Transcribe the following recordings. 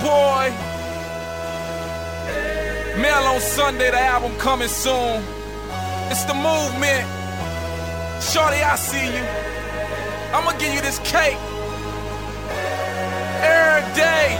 boy. Mail on Sunday, the album coming soon. It's the movement. Shorty, I see you. I'ma give you this cake every day.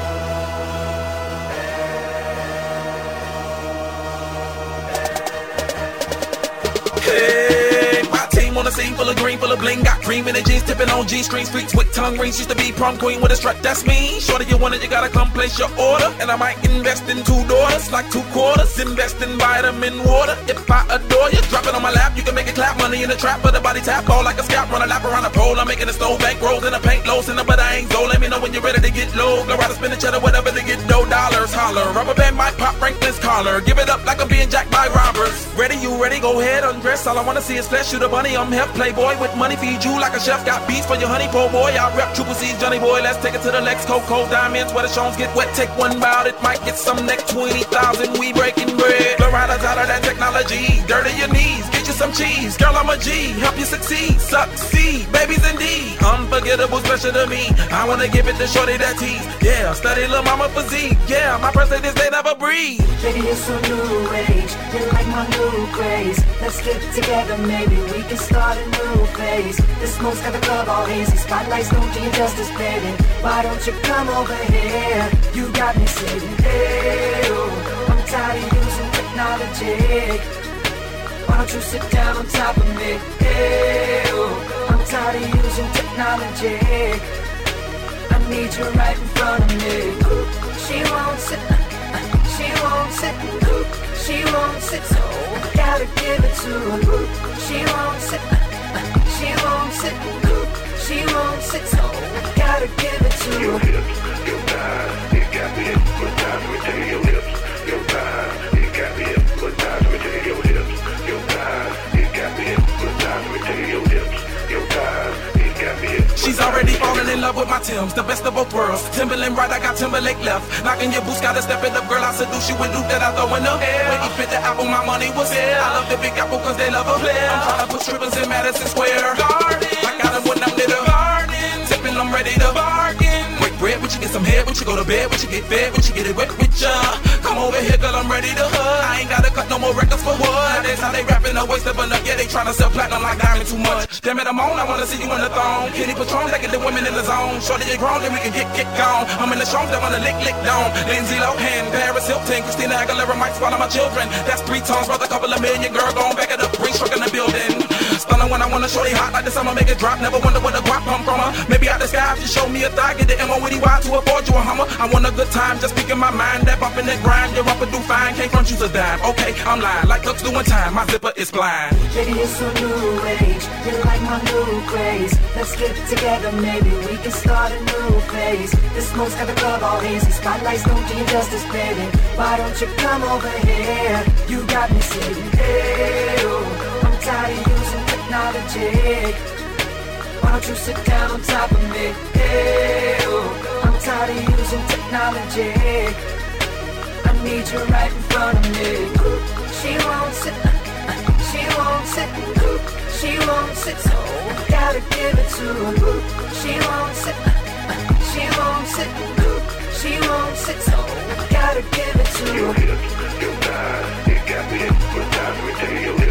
Hey, my team on the scene full of green, full of bling. Got cream in the jeans, tipping on G-string streets with tongue rings. Used to be prom queen with a strut, that's me. Shorty, you want it, you gotta come place your order. And I might invest in 2 daughters, like 2 quarters. Invest in vitamin water. If I adore you, drop it on my lap, you can make it clap. Money in the trap, but the body tap, all like a scalp. Run a lap around the pole, I'm making a stove. Bank rolls in the paint, lows in the but I ain't so. Let me know when you're ready to get low. Go out and spend the cheddar, whatever to get dough. Dollars, holler. Rubber band might pop Franklin's collar. Give it up like I'm being jacked by robbers. Ready, you ready? Go ahead, undress. All I wanna see is flesh. Shoot a bunny, I'm hep. Playboy with money, feed you like a chef. Got beats for your honey, po boy. I rep Triple C's, Johnny boy. Let's take it to the Lex, Coco diamonds where the shows get wet. Take one bout, it might get some next 20,000. We breaking bread. The riders out of that technology. Dirty your knees, get you some cheese. Girl, I'm a G, help you succeed. Succeed, babies indeed. Unforgettable, special to me. I wanna give it to shorty that tease. Yeah, study lil' mama physique. Yeah, my person is they never breathe. Baby, you're so new age. You're like my new craze. Let's get together, maybe we can start a new phase. The smoke's got the club all hazy. Spotlights don't do you justice, baby. Why don't you come over here? You got me saying, hey, oh, I'm tired of using technology. Why don't you sit down on top of me? Hey, oh, I'm tired of using technology. I need you right in front of me. She won't sit, she won't sit, she won't sit, so I gotta give it to her. She won't sit, she won't sit, she won't sit, so I gotta give it to her. Your hips, your thighs, it got me hypnotized. Let me tell you, your hips, your thighs, it got me hypnotized. Let me tell you, your hips, your thighs, it got me hypnotized. Let me tell you, your hips, your thighs, it got me hypnotized. She's already falling in love with my Timbs, the best of both worlds. Timberland right, I got Timberlake left. Knocking your boots, gotta step it up, girl. I seduce you with loot that I throw in the air. When he fit the apple, my money was here. I love the Big Apple cause they love a player. I'm trying to put strippers in Madison Square Garden. I got them when I'm near the garden. Tipping, I'm ready to bargain. Break bread, when you get some head, when you go to bed, when you get fed, when you get it wet with ya. Come over here, girl, I'm ready to hug. I ain't gotta cut no more records for what? That's how they rapping, a waste of enough. Yeah, they tryna sell platinum like diamond too much. Damn it, I'm on, I wanna see you in the thong. Kitty Patron, they get the women in the zone. Shorty, you grown, then we can get gone. I'm in the show, they wanna lick down. Lindsay Lohan, Paris Hilton, Christina Aguilera might swallow my children. That's 3 tons, worth a couple of million. Girl, gon' back it up, bring truck in the building. Stunning when I wanna shorty hot like the summer, make it drop. Never wonder where the guap come from her. Maybe out the sky, if you show me a thigh, get the M-O-E-D-Y to afford you a Hummer. I want a good time, just speaking my mind. That bump in that grind, you're up and do fine. Can't front you's a dime. Okay, I'm lying, like cooks doing time. My zipper is blind. Baby, you're so new age. You're like my new craze. Let's get together, maybe we can start a new phase. The smoke's got the club all hazy. Spotlights don't do you justice, baby. Why don't you come over here? You got me saying, hey, oh, I'm tired of using technology. Why don't you sit down on top of me? Hey, oh, I'm tired of using technology. I need you right in front of me. She won't sit, she won't sit, she won't sit, so I gotta give it to her. She won't sit, she won't sit, she won't sit, so I gotta give it to her. Your hips, your thighs, it got me hypnotized. Let me tell you, your hips.